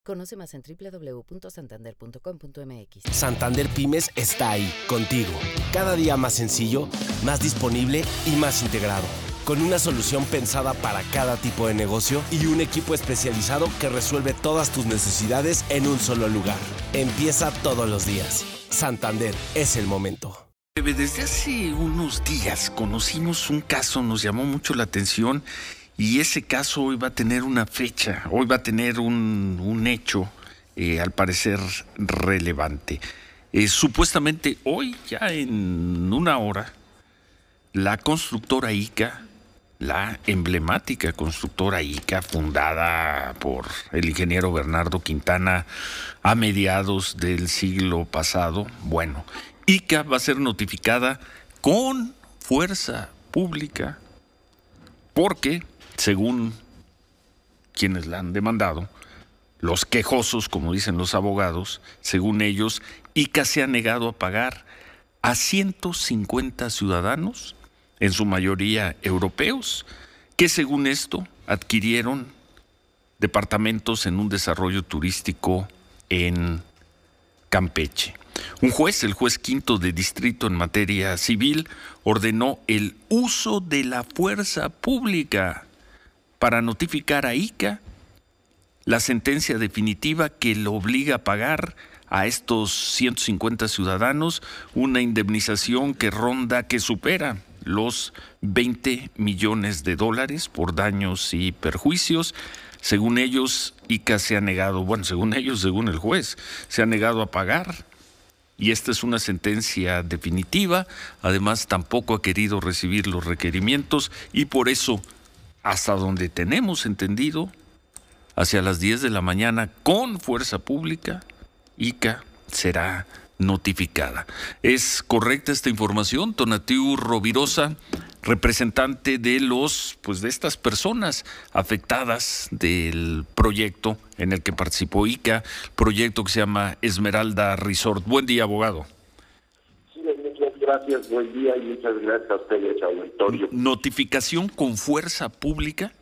Conoce más en www.santander.com.mx. Santander Pymes está ahí, contigo. Cada día más sencillo, más disponible y más integrado. Con una solución pensada para cada tipo de negocio y un equipo especializado que resuelve todas tus necesidades en un solo lugar. Empieza todos los días. Santander, es el momento. Desde hace unos días conocimos un caso, nos llamó mucho la atención. Y ese caso hoy va a tener una fecha, hoy va a tener un hecho, al parecer, relevante. Supuestamente hoy, ya en una hora, la constructora ICA, la emblemática constructora ICA, fundada por el ingeniero Bernardo Quintana a mediados del siglo pasado, bueno, ICA va a ser notificada con fuerza pública porque, según quienes la han demandado, los quejosos, como dicen los abogados, según ellos, ICA se ha negado a pagar a 150 ciudadanos, en su mayoría europeos, que según esto adquirieron departamentos en un desarrollo turístico en Campeche. Un juez, el juez quinto de distrito en materia civil, ordenó el uso de la fuerza pública para notificar a ICA la sentencia definitiva que lo obliga a pagar a estos 150 ciudadanos una indemnización que supera los 20 millones de dólares por daños y perjuicios. Según ellos, ICA se ha negado, según el juez, se ha negado a pagar. Y esta es una sentencia definitiva. Además, tampoco ha querido recibir los requerimientos y por eso, hasta donde tenemos entendido, hacia las 10 de la mañana, con fuerza pública, ICA será notificada. ¿Es correcta esta información? Tonatiu Rovirosa, representante de de estas personas afectadas del proyecto en el que participó ICA, proyecto que se llama Esmeralda Resort. Buen día, abogado. Sí, muchas gracias, buen día y muchas gracias a ustedes, auditorio. ¿Notificación con fuerza pública?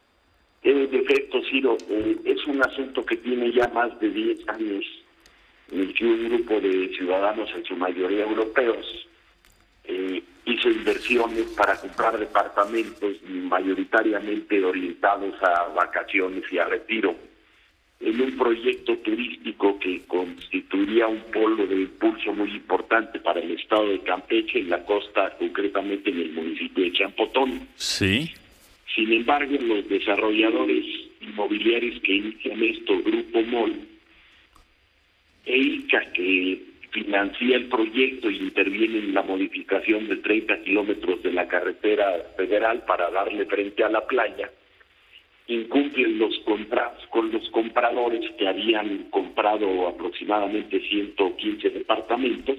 De efecto, Ciro, es un asunto que tiene ya más de 10 años en el que un grupo de ciudadanos, en su mayoría europeos, hizo inversiones para comprar departamentos mayoritariamente orientados a vacaciones y a retiro, en un proyecto turístico que constituiría un polo de impulso muy importante para el estado de Campeche, en la costa, concretamente en el municipio de Champotón. Sí. Sin embargo, los desarrolladores inmobiliarios que inician esto, Grupo MOL, e ICA, que financia el proyecto y interviene en la modificación de 30 kilómetros de la carretera federal para darle frente a la playa, incumplen los contratos con los compradores que habían comprado aproximadamente 115 departamentos.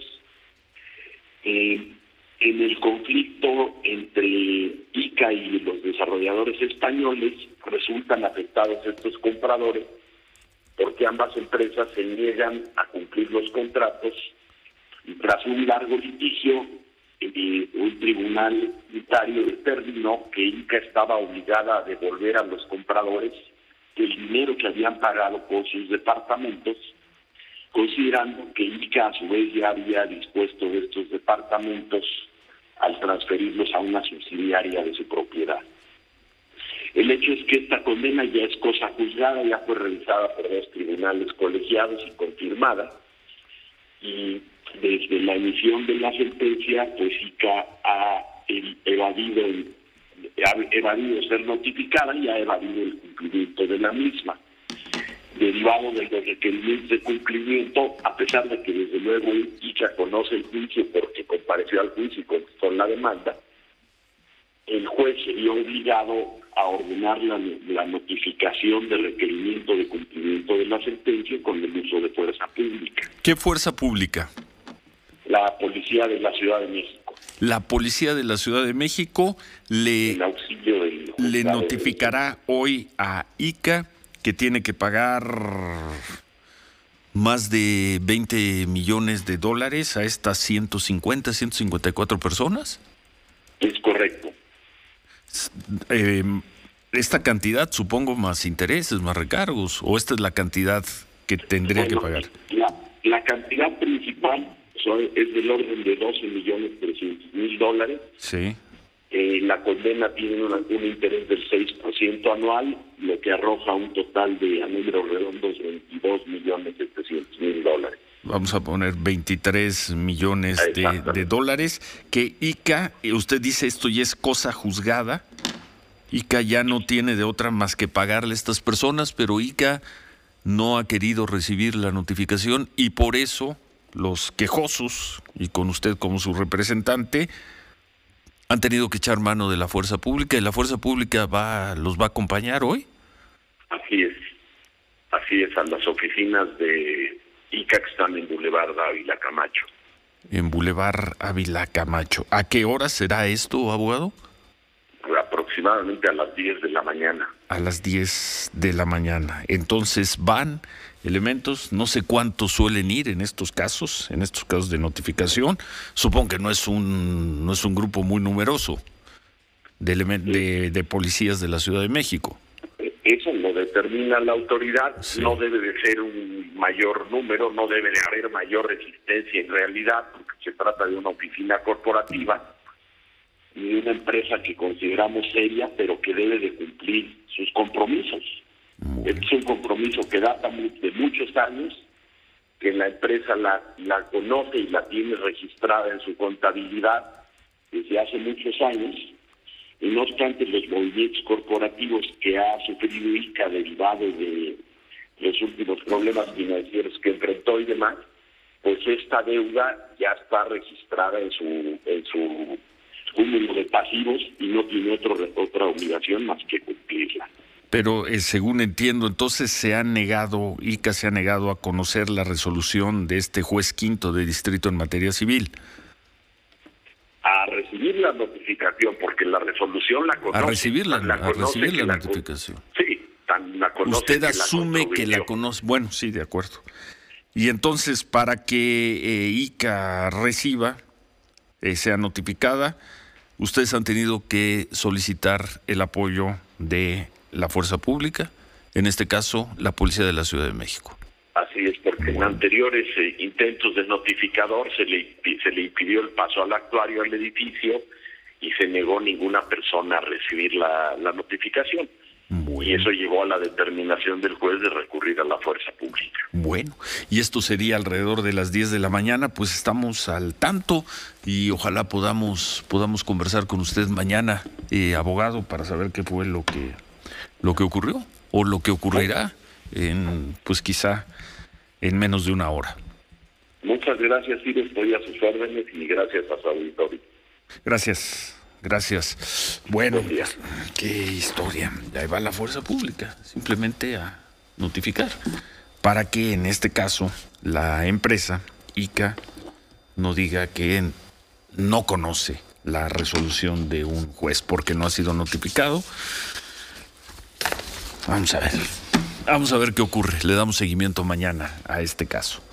En el conflicto entre ICA y los desarrolladores españoles resultan afectados estos compradores porque ambas empresas se niegan a cumplir los contratos y tras un largo litigio un tribunal unitario determinó que ICA estaba obligada a devolver a los compradores el dinero que habían pagado por sus departamentos, considerando que ICA a su vez ya había dispuesto de estos departamentos al transferirlos a una subsidiaria de su propiedad. El hecho es que esta condena ya es cosa juzgada, ya fue revisada por 2 tribunales colegiados y confirmada, y desde la emisión de la sentencia, pues ICA ha evadido ser notificada y ha evadido el cumplimiento de la misma. Derivado de los requerimientos de cumplimiento, a pesar de que desde luego ICA conoce el juicio porque compareció al juicio y contestó la demanda, el juez se vio obligado a ordenar la notificación del requerimiento de cumplimiento de la sentencia con el uso de fuerza pública. ¿Qué fuerza pública? La Policía de la Ciudad de México. La Policía de la Ciudad de México le notificará hoy a ICA que tiene que pagar más de 20 millones de dólares a estas 154 personas. Es correcto. Esta cantidad, supongo, más intereses, más recargos, o esta es la cantidad que tendría que pagar. La cantidad principal es del orden de $12.300.000. Sí. La condena tiene un interés del 6% anual, lo que arroja un total de, a números redondos, $22.700.000. Vamos a poner 23 millones de dólares, que ICA, usted dice esto ya es cosa juzgada, ICA ya no tiene de otra más que pagarle a estas personas, pero ICA no ha querido recibir la notificación y por eso los quejosos, y con usted como su representante, han tenido que echar mano de la fuerza pública, y la fuerza pública los va a acompañar hoy. Así es, a las oficinas de ICA que están en Boulevard Ávila Camacho. En Boulevard Ávila Camacho. ¿A qué hora será esto, abogado? Aproximadamente a las 10 de la mañana. A las 10 de la mañana. Entonces van elementos, no sé cuántos suelen ir en estos casos de notificación. Supongo que no es un grupo muy numeroso de policías de la Ciudad de México. Eso lo determina la autoridad. Sí. No debe de ser un mayor número, no debe de haber mayor resistencia en realidad, porque se trata de una oficina corporativa y de una empresa que consideramos seria, pero que debe de cumplir sus compromisos. Este es un compromiso que data de muchos años, que la empresa la conoce y la tiene registrada en su contabilidad desde hace muchos años, y no obstante los movimientos corporativos que ha sufrido ICA derivado de los últimos problemas financieros que enfrentó y demás, pues esta deuda ya está registrada en su cúmulo de pasivos y no tiene otra obligación más que cumplirla. Pero según entiendo, entonces ICA se ha negado a conocer la resolución de este juez quinto de distrito en materia civil. A recibir la notificación, porque la resolución la conoce. A recibir la notificación. Sí, la conoce. Usted asume que la conoce. Bueno, sí, de acuerdo. Y entonces, para que ICA reciba, sea notificada, ustedes han tenido que solicitar el apoyo de la fuerza pública, en este caso, la Policía de la Ciudad de México. Así es, porque en anteriores intentos de notificador se le impidió el paso al actuario al edificio y se negó ninguna persona a recibir la notificación. Bueno. Y eso llevó a la determinación del juez de recurrir a la fuerza pública. Bueno, y esto sería alrededor de las 10 de la mañana, pues estamos al tanto y ojalá podamos conversar con usted mañana, abogado, para saber qué fue lo que ocurrió o lo que ocurrirá pues quizá en menos de una hora. Muchas gracias, Ciro, estoy a sus órdenes y gracias a su auditorio. Gracias. Bueno, qué historia. Ahí va la fuerza pública, simplemente a notificar, para que en este caso la empresa ICA no diga que no conoce la resolución de un juez porque no ha sido notificado. Vamos a ver qué ocurre. Le damos seguimiento mañana a este caso.